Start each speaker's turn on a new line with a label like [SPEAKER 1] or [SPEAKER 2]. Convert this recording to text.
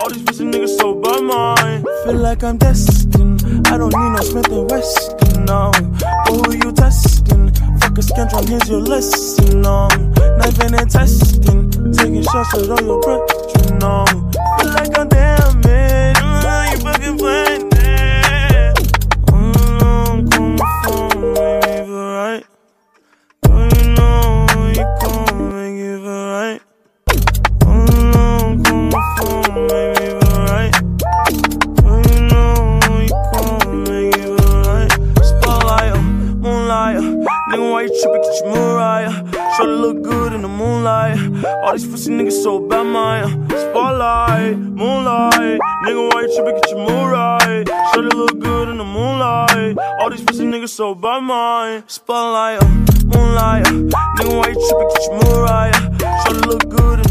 [SPEAKER 1] All these pussy niggas so by mine.
[SPEAKER 2] Feel like I'm destined. I don't need no Smith & Weston, no. But who you testing? Fuck a scantron, here's your lesson, no. Knifing and testing. Taking shots at all your brethren, no. Feel like I'm damaged. You fucking playing it. Call my phone, make me feel right. Oh, you know you gon' make it feel right. Call my phone, make me feel right. Oh, you know you gon' make it feel right. Spotlight, moonlight. Nigga, why you trippin'? Get your Mariah. Shorty look good in the moonlight. All these pussy niggas so bad, mine. Spotlight, moonlight. Nigga, why you trippin'? Get your Mariah. Shorty look good in the moonlight. All these pussy niggas so bad, mine. Spotlight, moonlight. Nigga, why you trippin'? Get your Mariah. Shorty look good in